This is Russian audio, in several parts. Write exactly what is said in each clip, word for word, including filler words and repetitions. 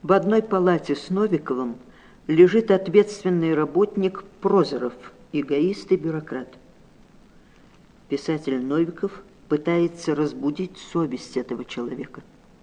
В одной палате с Новиковым лежит ответственный работник Прозоров, эгоист и бюрократ. Писатель Новиков пытается разбудить совесть этого человека.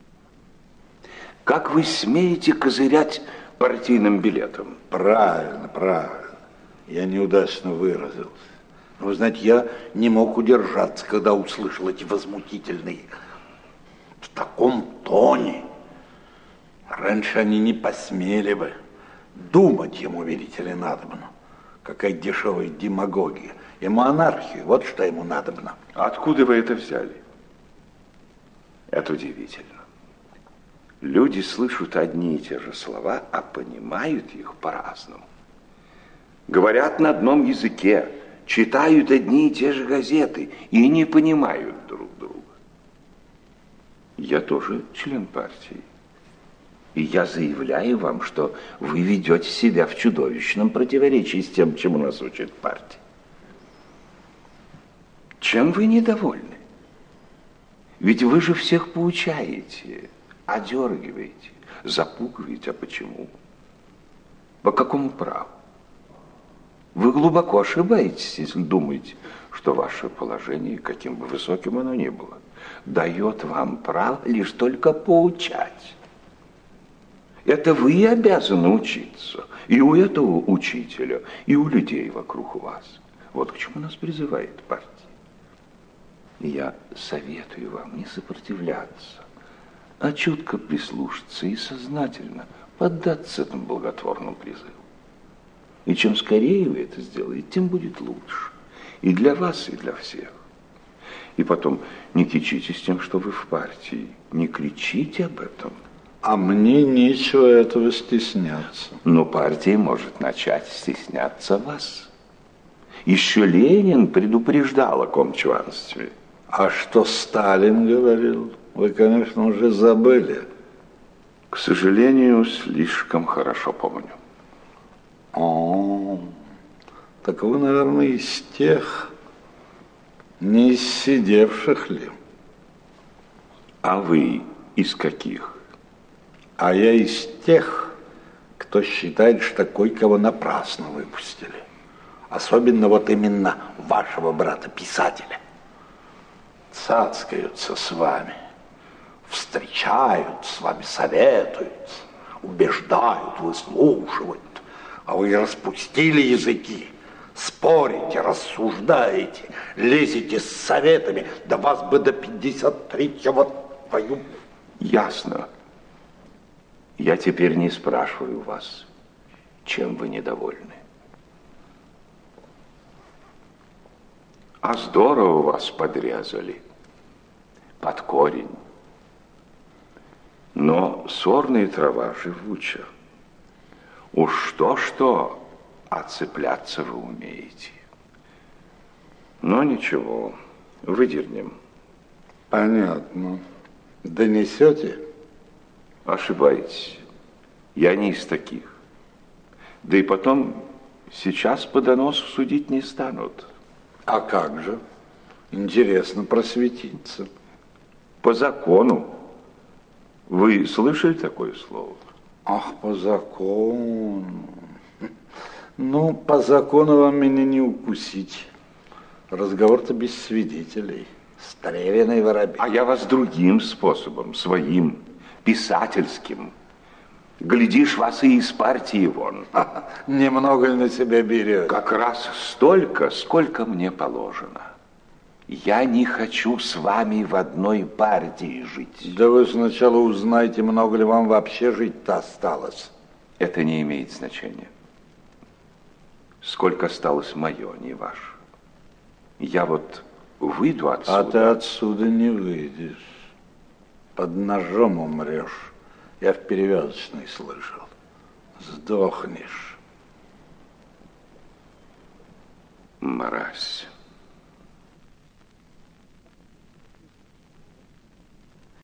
Как вы смеете козырять партийным билетом? Правильно, правильно. Я неудачно выразился. Но, вы знаете, я не мог удержаться, когда услышал эти возмутительные... В таком тоне. Раньше они не посмели бы. Думать ему, видите ли, надобно. Какая дешевая демагогия. Ему анархию, вот что ему надобно. Откуда вы это взяли? Это удивительно. Люди слышат одни и те же слова, а понимают их по-разному. Говорят на одном языке, читают одни и те же газеты и не понимают друг друга. Я тоже член партии. И я заявляю вам, что вы ведете себя в чудовищном противоречии с тем, чему нас учит партия. Чем вы недовольны? Ведь вы же всех поучаете, одергиваете, запугиваете. А почему? По какому праву? Вы глубоко ошибаетесь, если думаете, что ваше положение, каким бы высоким оно ни было, дает вам право лишь только поучать. Это вы обязаны учиться. И у этого учителя, и у людей вокруг вас. Вот к чему нас призывает партия. Я советую вам не сопротивляться, а чутко прислушаться и сознательно поддаться этому благотворному призыву. И чем скорее вы это сделаете, тем будет лучше. И для вас, и для всех. И потом, не кичитесь тем, что вы в партии. Не кричите об этом. А мне нечего этого стесняться. Но партия может начать стесняться вас. Еще Ленин предупреждал о комчванстве. А что Сталин говорил, вы, конечно, уже забыли. К сожалению, слишком хорошо помню. О, так вы, наверное, из тех, не из сидевших ли? А вы из каких? А я из тех, кто считает, что кое-кого напрасно выпустили. Особенно вот именно вашего брата-писателя. Цацкаются с вами, встречают с вами, советуются, убеждают, выслушивают. А вы распустили языки, спорите, рассуждаете, лезете с советами. Да вас бы до пятьдесят третьего твою... Ясно. Я теперь не спрашиваю вас, чем вы недовольны. А здорово вас подрезали. Под корень. Но сорная трава живуча. Уж что-что, а цепляться вы умеете. Но ничего, выдернем. Понятно. Донесете? Ошибаетесь. Я не из таких. Да и потом, сейчас по доносу судить не станут. А как же? Интересно просветиться. По закону. Вы слышали такое слово? Ах, по закону. Ну, по закону вам меня не укусить. Разговор-то без свидетелей. Стрелянный воробей. А я вас другим способом, своим, писательским. Глядишь, вас и из партии вон. Немного ли на себя берете? Как раз столько, сколько мне положено. Я не хочу с вами в одной партии жить. Да вы сначала узнайте, много ли вам вообще жить-то осталось. Это не имеет значения. Сколько осталось мое, не ваше. Я вот выйду отсюда. А ты отсюда не выйдешь. Под ножом умрешь. Я в перевязочной слышал. Сдохнешь. Мразь.